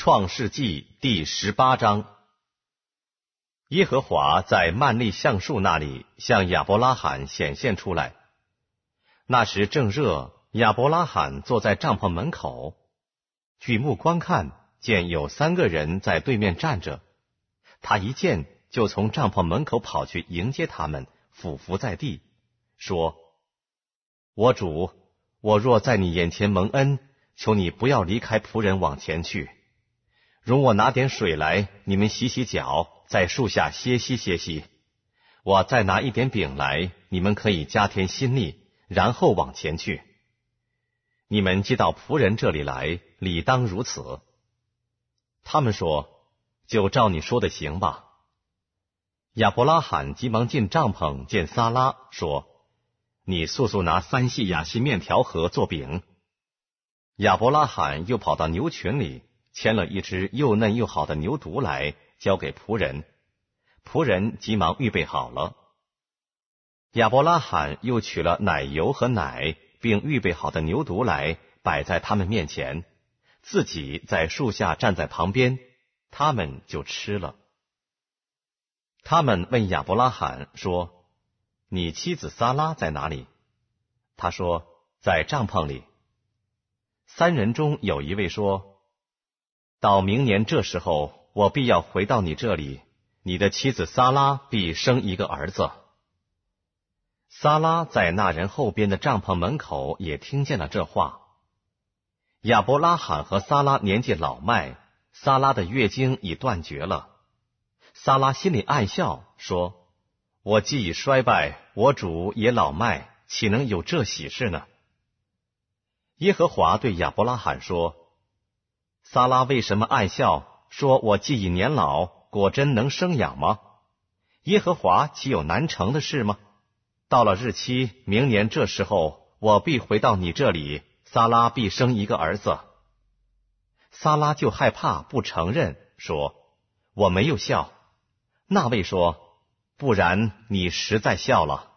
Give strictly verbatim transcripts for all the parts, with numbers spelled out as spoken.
创世纪第十八章。耶和华在曼利橡树那里向亚伯拉罕显现出来。那时正热，亚伯拉罕坐在帐篷门口，举目观看，见有三个人在对面站着。他一见，就从帐篷门口跑去迎接他们，俯伏在地，说：我主，我若在你眼前蒙恩，求你不要离开仆人往前去。容我拿点水来，你们洗洗脚，在树下歇息歇息。我再拿一点饼来，你们可以加添心力，然后往前去。你们既到仆人这里来，理当如此。他们说：就照你说的行吧。亚伯拉罕急忙进帐篷见撒拉，说：你速速拿三细亚细面条和做饼。亚伯拉罕又跑到牛群里，牵了一只又嫩又好的牛犊来，交给仆人。仆人急忙预备好了。亚伯拉罕又取了奶油和奶，并预备好的牛犊来，摆在他们面前，自己在树下站在旁边，他们就吃了。他们问亚伯拉罕说：你妻子撒拉在哪里？他说：在帐篷里。三人中有一位说：到明年这时候，我必要回到你这里，你的妻子撒拉必生一个儿子。撒拉在那人后边的帐篷门口也听见了这话。亚伯拉罕和撒拉年纪老迈，撒拉的月经已断绝了。撒拉心里暗笑，说：我既已衰败，我主也老迈，岂能有这喜事呢？耶和华对亚伯拉罕说：撒拉为什么暗笑，说我既已年老，果真能生养吗？耶和华岂有难成的事吗？到了日期，明年这时候，我必回到你这里，撒拉必生一个儿子。撒拉就害怕，不承认，说：我没有笑。那位说：不然你实在笑了。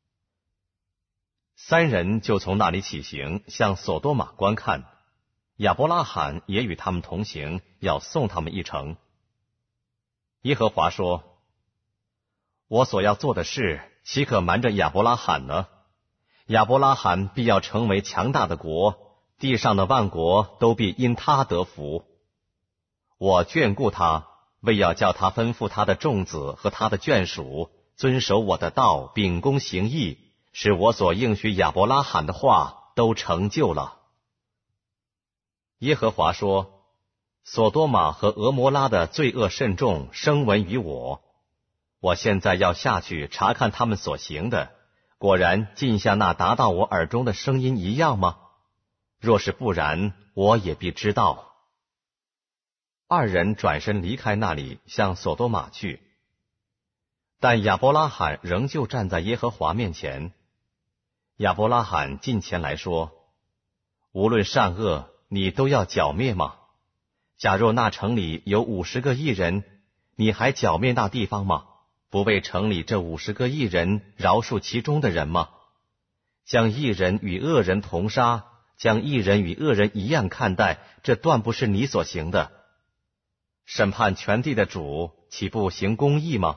三人就从那里起行，向索多玛观看。亚伯拉罕也与他们同行，要送他们一程。耶和华说：我所要做的事，岂可瞒着亚伯拉罕呢？亚伯拉罕必要成为强大的国，地上的万国都必因他得福。我眷顾他，为要叫他吩咐他的众子和他的眷属遵守我的道，秉公行义，使我所应许亚伯拉罕的话都成就了。耶和华说：索多玛和俄摩拉的罪恶甚重，声闻于我。我现在要下去查看他们所行的，果然尽像那达到我耳中的声音一样吗？若是不然，我也必知道。二人转身离开那里，向索多玛去。但亚伯拉罕仍旧站在耶和华面前。亚伯拉罕近前来说：无论善恶，你都要剿灭吗？假若那城里有五十个义人，你还剿灭那地方吗？不为城里这五十个义人饶恕其中的人吗？将义人与恶人同杀，将义人与恶人一样看待，这断不是你所行的。审判全地的主，岂不行公义吗？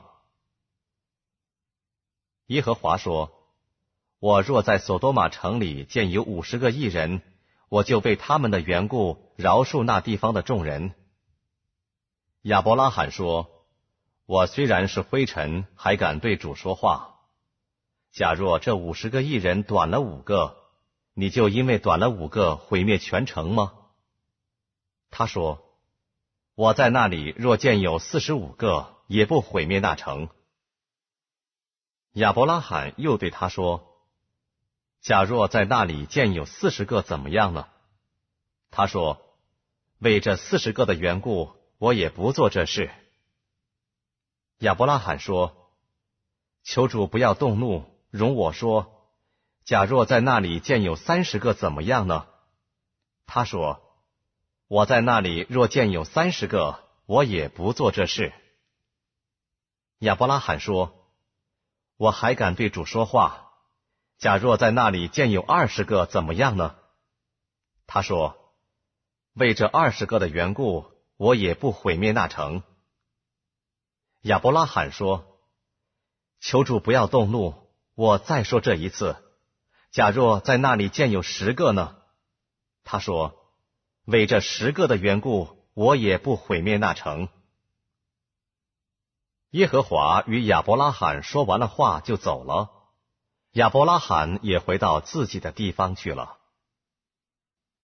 耶和华说：我若在索多玛城里见有五十个义人，我就为他们的缘故饶恕那地方的众人。亚伯拉罕说：我虽然是灰尘，还敢对主说话。假若这五十个义人短了五个，你就因为短了五个毁灭全城吗？他说：我在那里若见有四十五个，也不毁灭那城。亚伯拉罕又对他说：假若在那里见有四十个怎么样呢？他说：为这四十个的缘故，我也不做这事。亚伯拉罕说：求主不要动怒，容我说，假若在那里见有三十个怎么样呢？他说：我在那里若见有三十个，我也不做这事。亚伯拉罕说：我还敢对主说话，假若在那里见有二十个怎么样呢？他说：为这二十个的缘故， 我也不毁灭那城。亚伯拉罕说：求主不要动怒，我再说这一次，假若在那里见有十个呢？他说：为这十个的缘故，我也不毁灭那城。耶和华与亚伯拉罕说完了话就走了，亚伯拉罕也回到自己的地方去了。